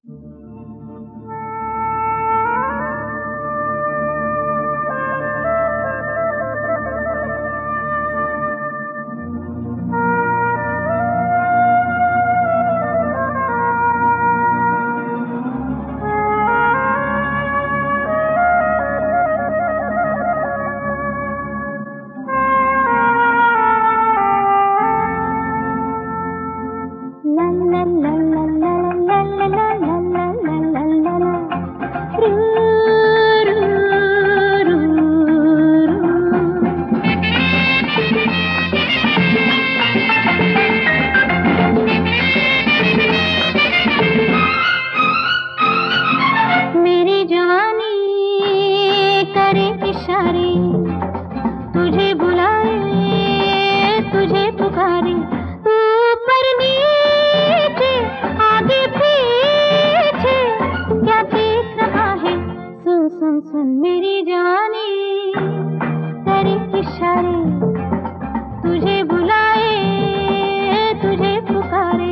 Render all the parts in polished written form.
इशारे तुझे बुलाए, तुझे पुकारे, ऊपर नीचे आगे पीछे क्या देख रहा है? सुन सुन सुन मेरी जानी तेरे इशारे तुझे बुलाए, तुझे पुकारे।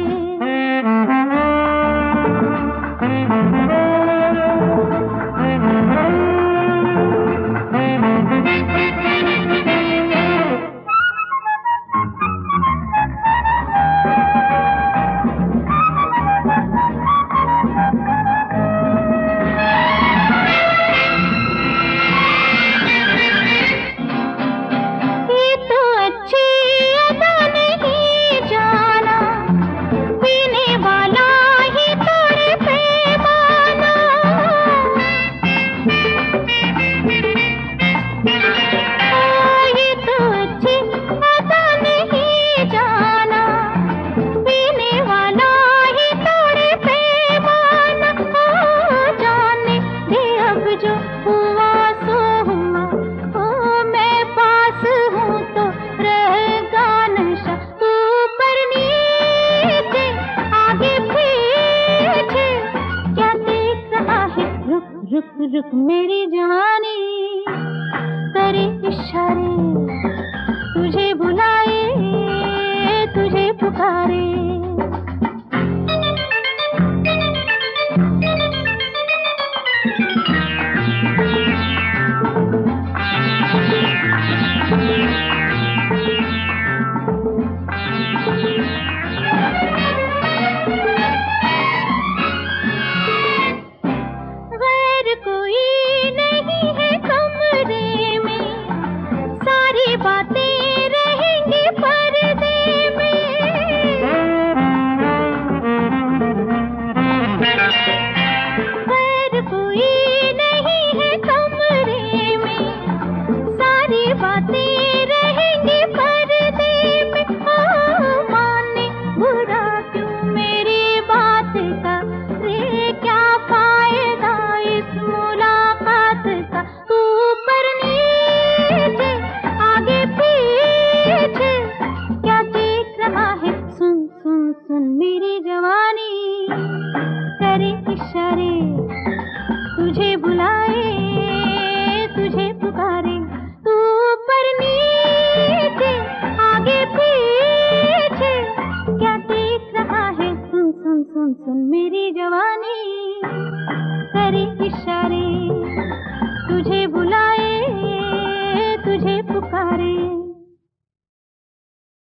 रुक रुक मेरी जवानी तेरे इशारे तुझे बुलाए, तुझे पुकारे। बातें रहेंगी पर्दे में, खैर कोई नहीं है कमरे में, सारी बातें रहेंगी पर्दे में। माने बुरा क्यों मेरी बात का, रे क्या फायदा इस मुलाकात का? ऊपर नीचे आगे पीछे क्या देख रहा है? सुन सुन सुन मेरी जवानी तेरे इशारे तुझे बुलाए,